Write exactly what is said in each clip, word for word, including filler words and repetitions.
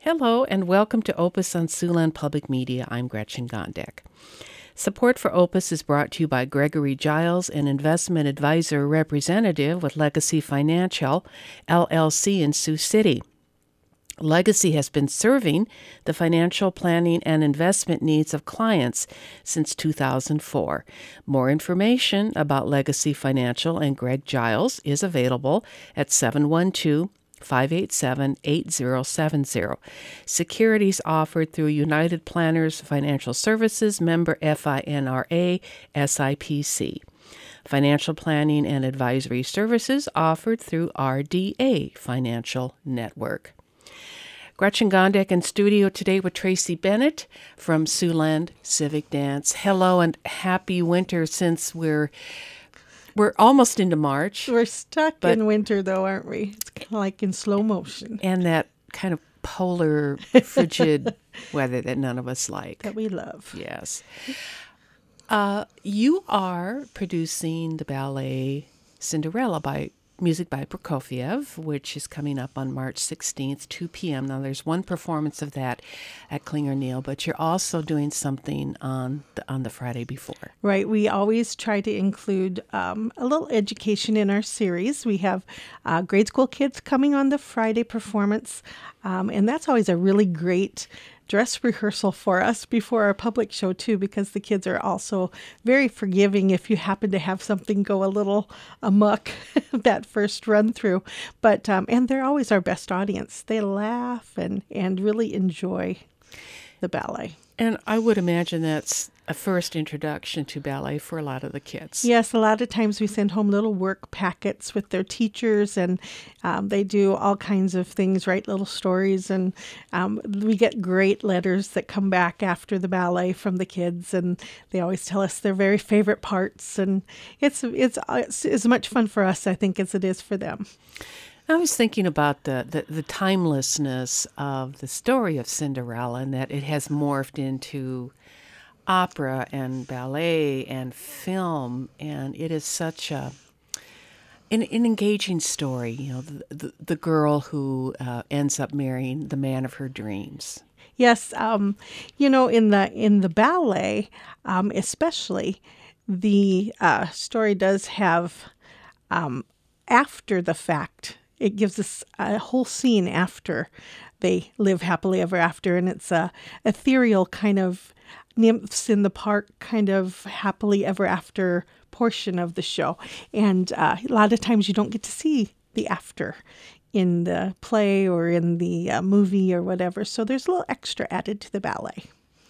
Hello and welcome to Opus on Siouxland Public Media. I'm Gretchen Gondek. Support for Opus is brought to you by Gregory Giles, an investment advisor representative with Legacy Financial, L L C in Sioux City. Legacy has been serving the financial planning and investment needs of clients since two thousand four. More information about Legacy Financial and Greg Giles is available at seven one two, five eight seven, eight zero seven zero. Securities offered through United Planners Financial Services, member FINRA, S I P C. Financial planning and advisory services offered through R D A Financial Network. Gretchen Gondek in studio today with Tracy Bennett from Siouxland Civic Dance. Hello and happy winter since we're we're almost into March. We're stuck in winter though, aren't we? It's kind of like in slow motion. And that kind of polar, frigid weather that none of us like. That we love. Yes. Uh, you are producing the ballet Cinderella by music by Prokofiev, which is coming up on March sixteenth, two p.m. Now, there's one performance of that at Klinger Neal, but you're also doing something on the, on the Friday before. Right. We always try to include um, a little education in our series. We have uh, grade school kids coming on the Friday performance, um, and that's always a really great dress rehearsal for us before our public show too, because the kids are also very forgiving if you happen to have something go a little amok that first run through. But um, and they're always our best audience. They laugh and and really enjoy the ballet. And I would imagine that's a first introduction to ballet for a lot of the kids. Yes, a lot of times we send home little work packets with their teachers, and um, they do all kinds of things, write little stories, and um, we get great letters that come back after the ballet from the kids, and they always tell us their very favorite parts, and it's it's, it's as much fun for us, I think, as it is for them. I was thinking about the, the, the timelessness of the story of Cinderella and that it has morphed into opera and ballet and film, and it is such a an, an engaging story. You know, the, the, the girl who uh, ends up marrying the man of her dreams. Yes, um, you know, in the in the ballet, um, especially, the uh, story does have um, after the fact. It gives us a whole scene after they live happily ever after, and it's a ethereal kind of nymphs in the park kind of happily ever after portion of the show. And uh, a lot of times you don't get to see the after in the play or in the uh, movie or whatever. So there's a little extra added to the ballet.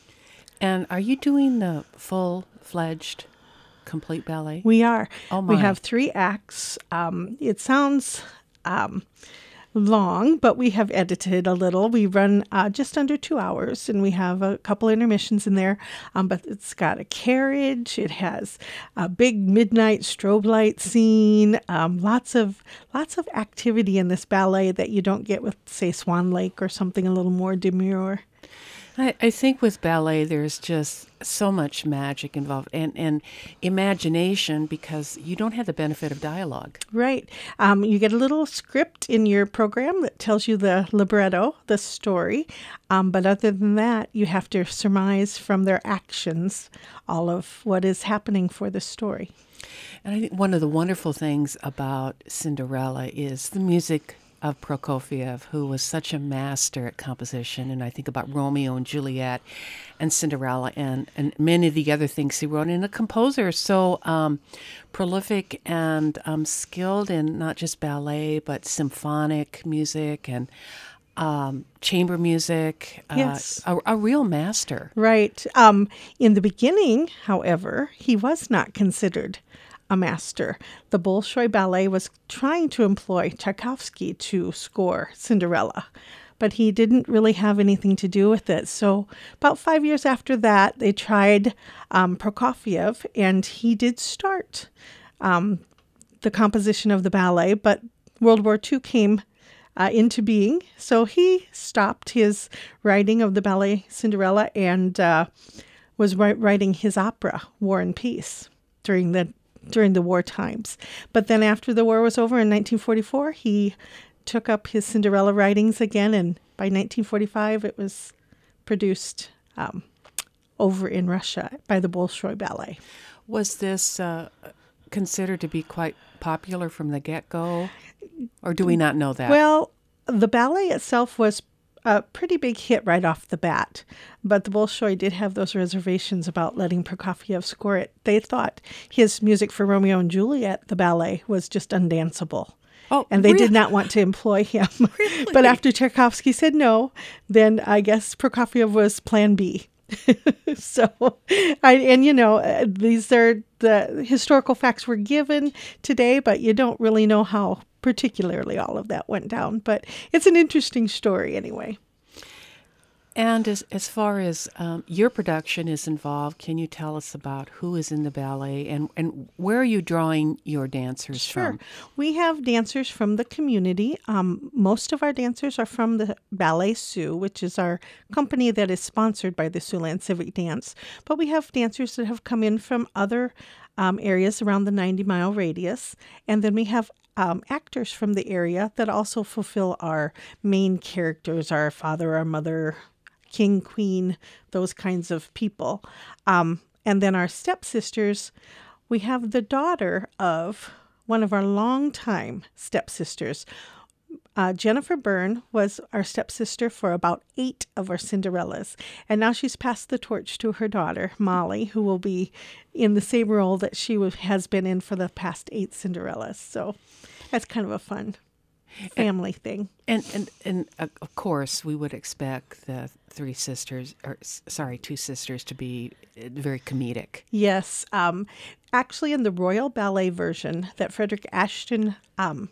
And are you doing the full-fledged complete ballet? We are. Oh my. We have three acts. Um, it sounds um, long, but we have edited a little. We run uh, just under two hours, and we have a couple intermissions in there. Um, but it's got a carriage. It has a big midnight strobe light scene. Um, lots of lots of activity in this ballet that you don't get with, say, Swan Lake or something a little more demure. I, I think with ballet, there's just so much magic involved and, and imagination because you don't have the benefit of dialogue. Right. Um, you get a little script in your program that tells you the libretto, the story. Um, but other than that, you have to surmise from their actions all of what is happening for the story. And I think one of the wonderful things about Cinderella is the music of Prokofiev, who was such a master at composition. And I think about Romeo and Juliet and Cinderella and, and many of the other things he wrote. And a composer so um, prolific and um, skilled in not just ballet, but symphonic music and um, chamber music. Uh, Yes. A, a real master. Right. Um, in the beginning, however, he was not considered a master. The Bolshoi Ballet was trying to employ Tchaikovsky to score Cinderella, but he didn't really have anything to do with it. So about five years after that, they tried um, Prokofiev, and he did start um, the composition of the ballet, but World War Two came uh, into being, so he stopped his writing of the ballet Cinderella and uh, was ri- writing his opera, War and Peace, during the during the war times. But then after the war was over in nineteen forty-four, he took up his Cinderella writings again, and by nineteen forty-five it was produced um, over in Russia by the Bolshoi Ballet. Was this uh, considered to be quite popular from the get-go, or do we not know that? Well, the ballet itself was a pretty big hit right off the bat, but the Bolshoi did have those reservations about letting Prokofiev score it. They thought his music for Romeo and Juliet, the ballet, was just undanceable. Oh, and they really? did not want to employ him. Really? But after Tchaikovsky said no, then I guess Prokofiev was plan B. so, I, and you know, uh, these are the historical facts were given today, but you don't really know how particularly all of that went down. But it's an interesting story anyway. And as as far as um, your production is involved, can you tell us about who is in the ballet and, and where are you drawing your dancers Sure. from? We have dancers from the community. Um, most of our dancers are from the Ballet Sioux, which is our company that is sponsored by the Siouxland Civic Dance. But we have dancers that have come in from other um, areas around the ninety-mile radius. And then we have um, actors from the area that also fulfill our main characters, our father, our mother, king, queen, those kinds of people. Um, and then our stepsisters, we have the daughter of one of our longtime stepsisters. Uh, Jennifer Byrne was our stepsister for about eight of our Cinderellas. And now she's passed the torch to her daughter, Molly, who will be in the same role that she w- has been in for the past eight Cinderellas. So that's kind of a fun family thing. And and and uh, of course, we would expect the three sisters, or s- sorry, two sisters, to be uh, very comedic. Yes. Um, actually, in the Royal Ballet version that Frederick Ashton um,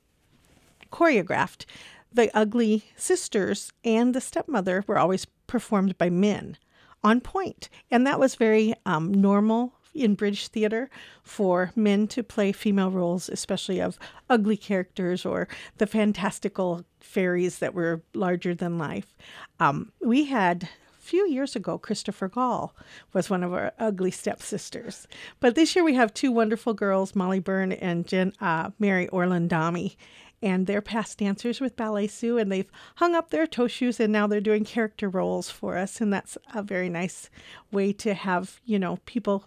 choreographed, the ugly sisters and the stepmother were always performed by men on point. And that was very um, normal in British theater for men to play female roles, especially of ugly characters or the fantastical fairies that were larger than life. Um, we had, a few years ago, Christopher Gall was one of our ugly stepsisters. But this year we have two wonderful girls, Molly Byrne and Jen, uh, Mary Orlandami. And they're past dancers with Ballet Sioux, and they've hung up their toe shoes, and now they're doing character roles for us. And that's a very nice way to have, you know, people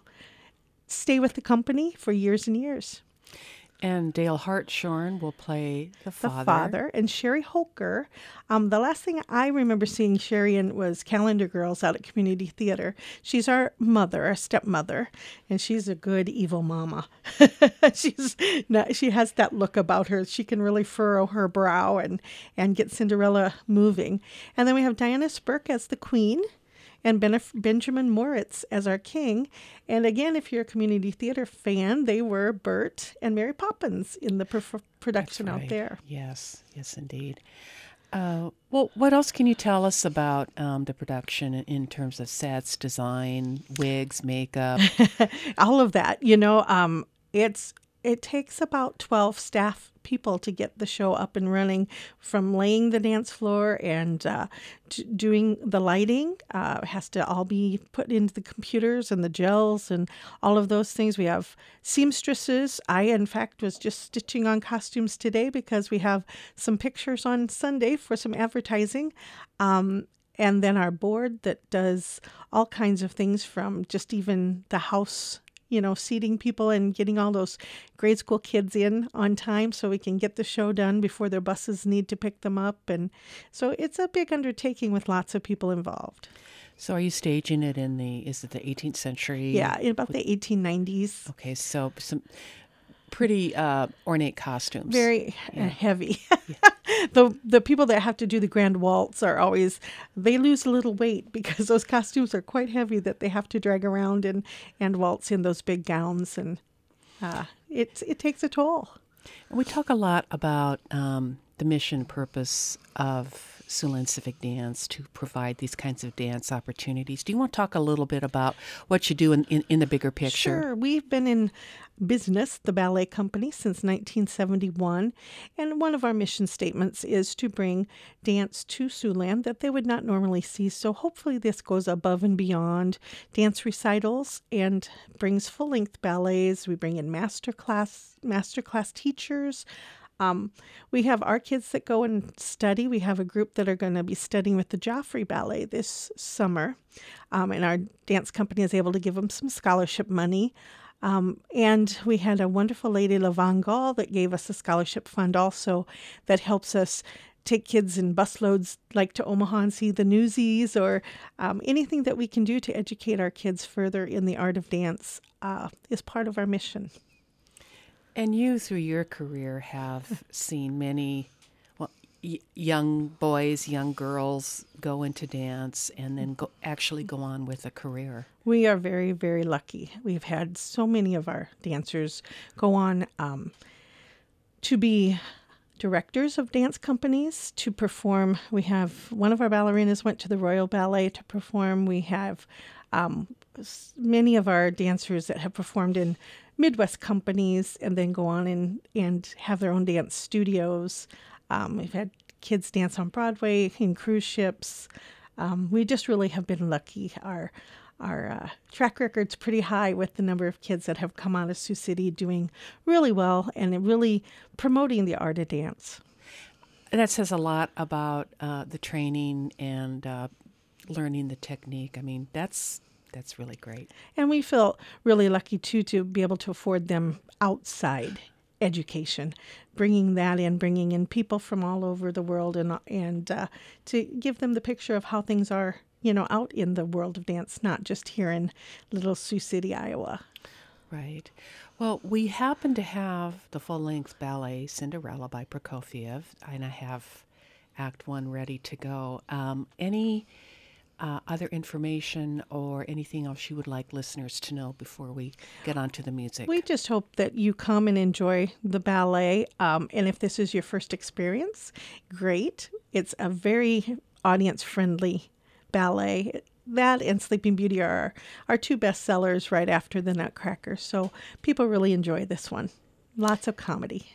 stay with the company for years and years. And Dale Hartshorn will play the The father. father. And Sherry Holker. Um, the last thing I remember seeing Sherry in was Calendar Girls out at Community Theater. She's our mother, our stepmother, and she's a good evil mama. she's not, she has that look about her. She can really furrow her brow and, and get Cinderella moving. And then we have Diana Spurk as the queen, and Benef- Benjamin Moritz as our king. And again, if you're a community theater fan, they were Bert and Mary Poppins in the per- production That's right. out there. Yes, yes, indeed. Uh, well, what else can you tell us about um, the production in, in terms of sets, design, wigs, makeup? All of that. You know, um, it's it takes about twelve staff people to get the show up and running, from laying the dance floor and uh, t- doing the lighting. Uh, has to all be put into the computers and the gels and all of those things. We have seamstresses. I, in fact, was just stitching on costumes today because we have some pictures on Sunday for some advertising. Um, and then our board that does all kinds of things, from just even the house, you know, seating people and getting all those grade school kids in on time so we can get the show done before their buses need to pick them up. And so it's a big undertaking with lots of people involved. So are you staging it in the, is it the eighteenth century? Yeah, in about the eighteen nineties. Okay, so some pretty uh, ornate costumes. Very Yeah. uh, heavy. the the people that have to do the grand waltz are always, they lose a little weight because those costumes are quite heavy that they have to drag around and, and waltz in those big gowns. And uh, it, it takes a toll. We talk a lot about um, the mission purpose of Siouxland Civic Dance to provide these kinds of dance opportunities. Do you want to talk a little bit about what you do in, in, in the bigger picture? Sure. We've been in business, the ballet company, since nineteen seventy-one. And one of our mission statements is to bring dance to Siouxland that they would not normally see. So hopefully this goes above and beyond dance recitals and brings full-length ballets. We bring in master class, master class teachers, Um, we have our kids that go and study. We have a group that are going to be studying with the Joffrey Ballet this summer, um, and our dance company is able to give them some scholarship money. Um, and we had a wonderful lady, Lavon Gall, that gave us a scholarship fund also that helps us take kids in busloads like to Omaha and see the Newsies, or um, anything that we can do to educate our kids further in the art of dance uh, is part of our mission. And you, through your career, have seen many well, y- young boys, young girls go into dance and then go, actually go on with a career. We are very, very lucky. We've had so many of our dancers go on um, to be directors of dance companies, to perform. We have one of our ballerinas went to the Royal Ballet to perform. We have um, many of our dancers that have performed in Midwest companies and then go on and, and have their own dance studios. Um, we've had kids dance on Broadway, in cruise ships. Um, we just really have been lucky. Our our uh, track record's pretty high with the number of kids that have come out of Sioux City doing really well and really promoting the art of dance. That says a lot about uh, the training and uh, learning the technique. I mean, that's that's really great. And we feel really lucky, too, to be able to afford them outside education, bringing that in, bringing in people from all over the world, and and uh, to give them the picture of how things are, you know, out in the world of dance, not just here in little Sioux City, Iowa. Right. Well, we happen to have the full-length ballet Cinderella by Prokofiev, and I have Act One ready to go. Um, any uh, other information or anything else you would like listeners to know before we get on to the music? We just hope that you come and enjoy the ballet. Um, and if this is your first experience, great. It's a very audience-friendly ballet. That and Sleeping Beauty are our, our two best sellers right after the Nutcracker. So people really enjoy this one. Lots of comedy.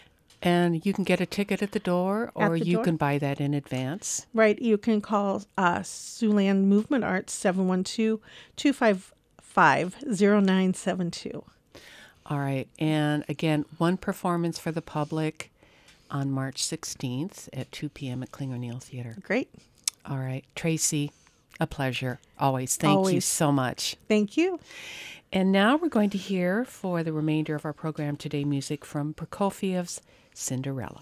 And you can get a ticket at the door, or the you door. can buy that in advance. Right. You can call uh, Siouxland Movement Arts, seven one two, two five five, zero nine seven two. All right. And again, one performance for the public on March sixteenth at two p.m. at Klinger Neal Theater. Great. All right. Tracy, a pleasure. Always. Thank you Always. so much. Thank you. And now we're going to hear, for the remainder of our program today, music from Prokofiev's Cinderella.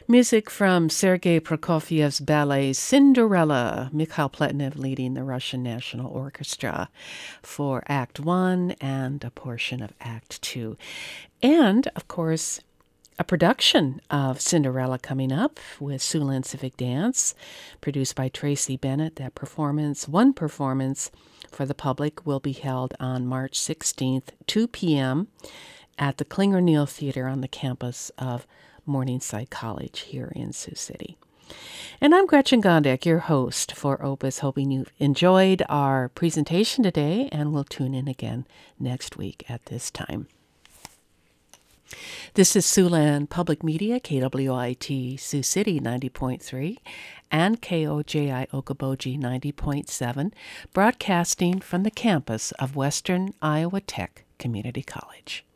Music from Sergei Prokofiev's ballet Cinderella, Mikhail Pletnev leading the Russian National Orchestra for Act One and a portion of Act Two. And, of course, a production of Cinderella coming up with Siouxland Civic Dance, produced by Tracy Bennett. That performance, one performance for the public, will be held on March sixteenth, two p.m. at the Klinger Neal Theater on the campus of Morningside College here in Sioux City. And I'm Gretchen Gondek, your host for Opus, hoping you've enjoyed our presentation today, and we'll tune in again next week at this time. This is Siouxland Public Media, K W I T Sioux City ninety point three and K O J I Okoboji ninety point seven, broadcasting from the campus of Western Iowa Tech Community College.